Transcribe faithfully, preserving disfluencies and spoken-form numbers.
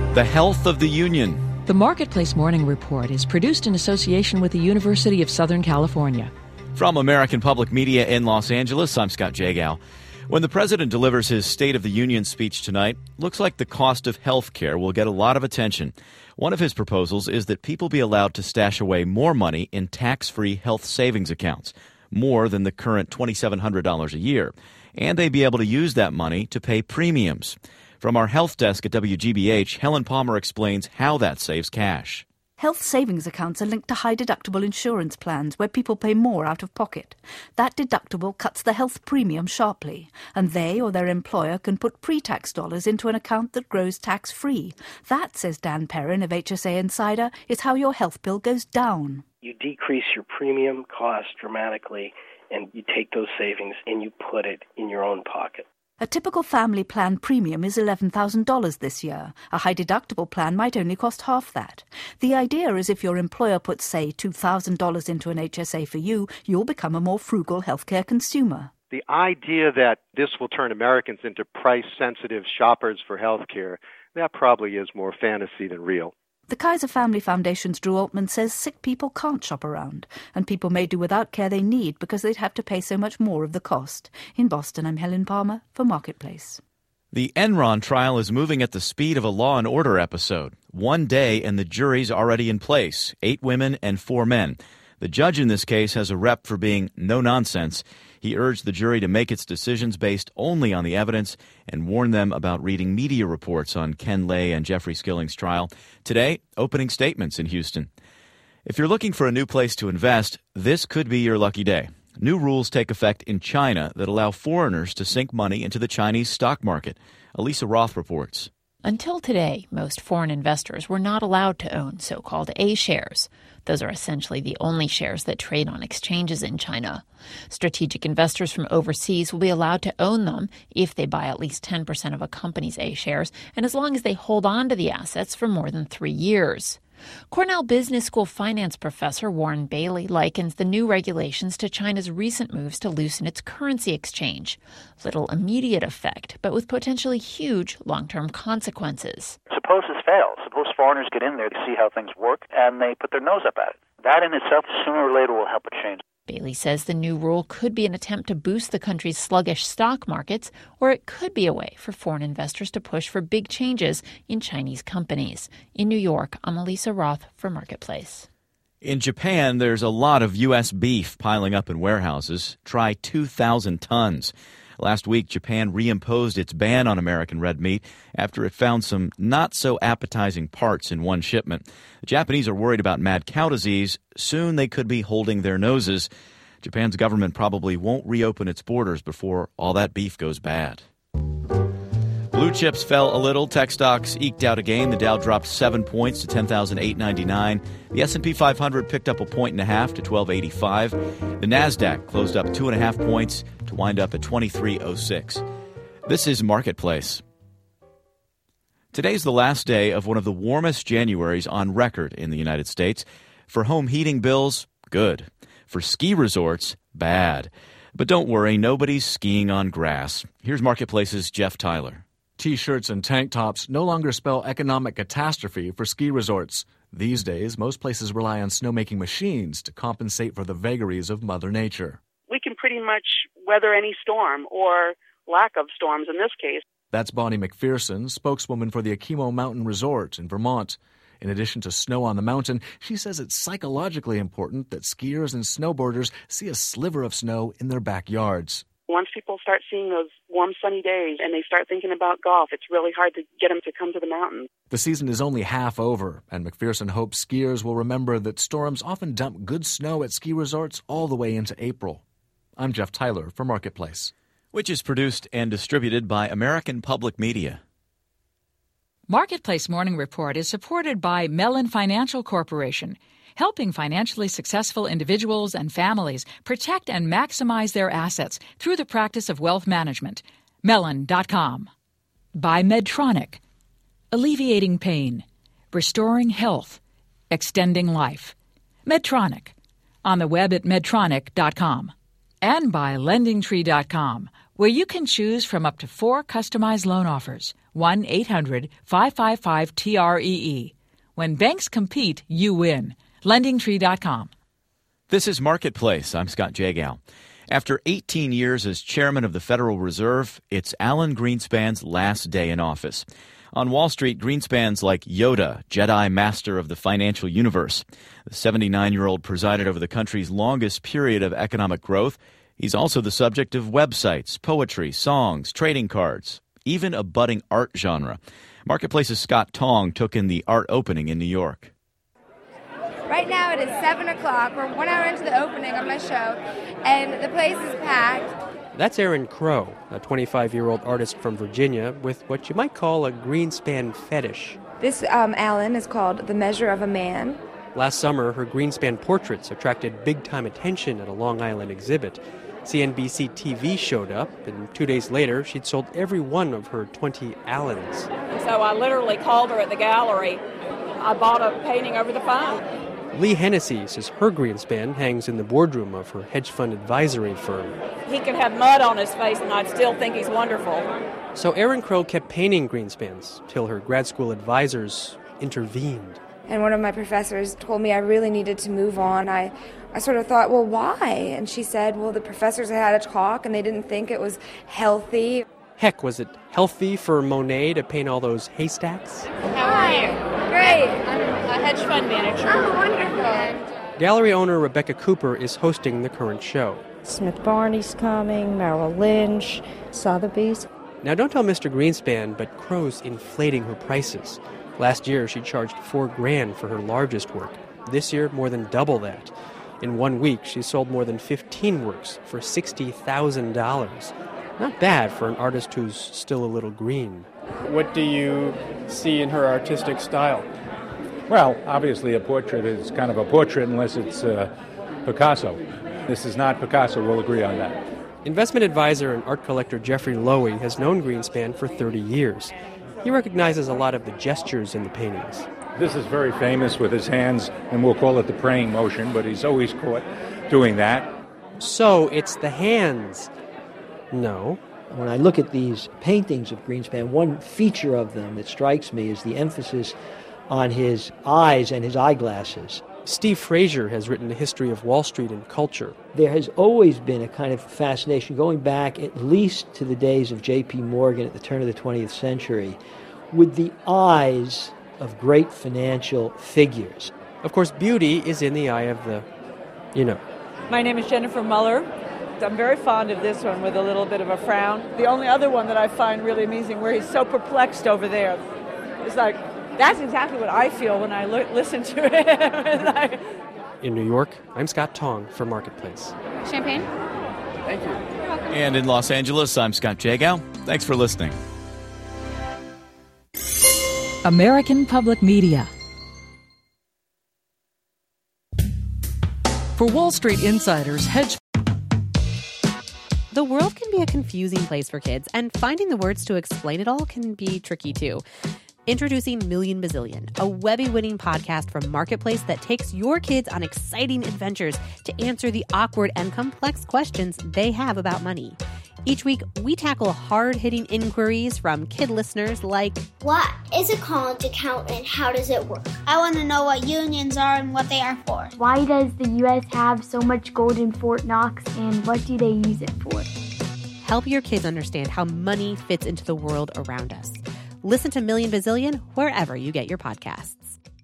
The health of the union. The Marketplace Morning Report is produced in association with the University of Southern California. From American Public Media in Los Angeles, I'm Scott Jagow. When the president delivers his State of the Union speech tonight, looks like the cost of health care will get a lot of attention. One of his proposals is that people be allowed to stash away more money in tax-free health savings accounts, more than the current two thousand seven hundred dollars a year, and they be able to use that money to pay premiums. From our health desk at W G B H, Helen Palmer explains how that saves cash. Health savings accounts are linked to high-deductible insurance plans where people pay more out of pocket. That deductible cuts the health premium sharply, and they or their employer can put pre-tax dollars into an account that grows tax-free. That, says Dan Perrin of H S A Insider, is how your health bill goes down. You decrease your premium cost dramatically, and you take those savings and you put it in your own pocket. A typical family plan premium is eleven thousand dollars this year. A high-deductible plan might only cost half that. The idea is if your employer puts, say, two thousand dollars into an H S A for you, you'll become a more frugal healthcare consumer. The idea that this will turn Americans into price-sensitive shoppers for healthcare, that probably is more fantasy than real. The Kaiser Family Foundation's Drew Altman says sick people can't shop around, and people may do without care they need because they'd have to pay so much more of the cost. In Boston, I'm Helen Palmer for Marketplace. The Enron trial is moving at the speed of a Law and Order episode. One day and the jury's already in place, eight women and four men. The judge in this case has a rep for being no-nonsense. He urged the jury to make its decisions based only on the evidence and warned them about reading media reports on Ken Lay and Jeffrey Skilling's trial. Today, opening statements in Houston. If you're looking for a new place to invest, this could be your lucky day. New rules take effect in China that allow foreigners to sink money into the Chinese stock market. Elisa Roth reports. Until today, most foreign investors were not allowed to own so-called A shares. Those are essentially the only shares that trade on exchanges in China. Strategic investors from overseas will be allowed to own them if they buy at least ten percent of a company's A shares and as long as they hold on to the assets for more than three years. Cornell Business School finance professor Warren Bailey likens the new regulations to China's recent moves to loosen its currency exchange. Little immediate effect, but with potentially huge long-term consequences. Suppose this fails. Suppose foreigners get in there to see how things work, and they put their nose up at it. That in itself, sooner or later, will help it change. Bailey says the new rule could be an attempt to boost the country's sluggish stock markets, or it could be a way for foreign investors to push for big changes in Chinese companies. In New York, I'm Elisa Roth for Marketplace. In Japan, there's a lot of U S beef piling up in warehouses. Try two thousand tons. Last week, Japan reimposed its ban on American red meat after it found some not-so-appetizing parts in one shipment. The Japanese are worried about mad cow disease. Soon they could be holding their noses. Japan's government probably won't reopen its borders before all that beef goes bad. Blue chips fell a little. Tech stocks eked out a gain. The Dow dropped seven points to ten thousand eight hundred ninety-nine. The S and P five hundred picked up a point and a half to twelve eighty-five. The Nasdaq closed up two and a half points to wind up at twenty-three oh six. This is Marketplace. Today's the last day of one of the warmest Januaries on record in the United States. For home heating bills, good. For ski resorts, bad. But don't worry, nobody's skiing on grass. Here's Marketplace's Jeff Tyler. T-shirts and tank tops no longer spell economic catastrophe for ski resorts. These days, most places rely on snowmaking machines to compensate for the vagaries of Mother Nature. We can pretty much weather any storm, or lack of storms in this case. That's Bonnie McPherson, spokeswoman for the Akimo Mountain Resort in Vermont. In addition to snow on the mountain, she says it's psychologically important that skiers and snowboarders see a sliver of snow in their backyards. Once people start seeing those warm, sunny days and they start thinking about golf, it's really hard to get them to come to the mountain. The season is only half over, and McPherson hopes skiers will remember that storms often dump good snow at ski resorts all the way into April. I'm Jeff Tyler for Marketplace. Which is produced and distributed by American Public Media. Marketplace Morning Report is supported by Mellon Financial Corporation, helping financially successful individuals and families protect and maximize their assets through the practice of wealth management. Mellon dot com. By Medtronic, alleviating pain, restoring health, extending life. Medtronic, on the web at medtronic dot com. And by lending tree dot com, where you can choose from up to four customized loan offers. one eight hundred five five five T R E E. When banks compete, you win. lending tree dot com. This is Marketplace. I'm Scott Jagow. After eighteen years as chairman of the Federal Reserve, it's Alan Greenspan's last day in office. On Wall Street, Greenspan's like Yoda, Jedi Master of the financial universe. The seventy-nine-year-old presided over the country's longest period of economic growth. He's also the subject of websites, poetry, songs, trading cards, even a budding art genre. Marketplace's Scott Tong took in the art opening in New York. Right now it is seven o'clock. We're one hour into the opening of my show, and the place is packed. That's Erin Crow, a twenty-five-year-old artist from Virginia with what you might call a Greenspan fetish. This, um, Alan, is called The Measure of a Man. Last summer, her Greenspan portraits attracted big-time attention at a Long Island exhibit. C N B C T V showed up, and two days later, she'd sold every one of her twenty Allens. So I literally called her at the gallery. I bought a painting over the phone. Lee Hennessy says her Greenspan hangs in the boardroom of her hedge fund advisory firm. He could have mud on his face and I'd still think he's wonderful. So Erin Crow kept painting Greenspans till her grad school advisors intervened. And one of my professors told me I really needed to move on. I, I sort of thought, well, why? And she said, well, the professors had a talk and they didn't think it was healthy. Heck, was it healthy for Monet to paint all those haystacks? How are you? Great. I'm a hedge fund manager. Oh, wonderful. Gallery owner Rebecca Cooper is hosting the current show. Smith Barney's coming, Merrill Lynch, Sotheby's. Now, don't tell Mister Greenspan, but Crow's inflating her prices. Last year, she charged four grand for her largest work. This year, more than double that. In one week, she sold more than fifteen works for sixty thousand dollars. Not bad for an artist who's still a little green. What do you see in her artistic style? Well, obviously a portrait is kind of a portrait unless it's uh, Picasso. This is not Picasso, we'll agree on that. Investment advisor and art collector Jeffrey Lowy has known Greenspan for thirty years. He recognizes a lot of the gestures in the paintings. This is very famous with his hands, and we'll call it the praying motion, but he's always caught doing that. So it's the hands. No. When I look at these paintings of Greenspan, one feature of them that strikes me is the emphasis on his eyes and his eyeglasses. Steve Frazier has written a history of Wall Street and culture. There has always been a kind of fascination going back at least to the days of J P Morgan at the turn of the twentieth century with the eyes of great financial figures. Of course, beauty is in the eye of the, you know. My name is Jennifer Muller. I'm very fond of this one with a little bit of a frown. The only other one that I find really amusing where he's so perplexed over there. It's like, that's exactly what I feel when I lo- listen to him. Like... In New York, I'm Scott Tong for Marketplace. Champagne? Thank you. And in Los Angeles, I'm Scott Jagow. Thanks for listening. American Public Media. For Wall Street insiders, hedge The world can be a confusing place for kids, and finding the words to explain it all can be tricky too. Introducing Million Bazillion, a Webby-winning podcast from Marketplace that takes your kids on exciting adventures to answer the awkward and complex questions they have about money. Each week, we tackle hard-hitting inquiries from kid listeners like, what is a college account and how does it work? I want to know what unions are and what they are for. Why does the U S have so much gold in Fort Knox and what do they use it for? Help your kids understand how money fits into the world around us. Listen to Million Bazillion wherever you get your podcasts.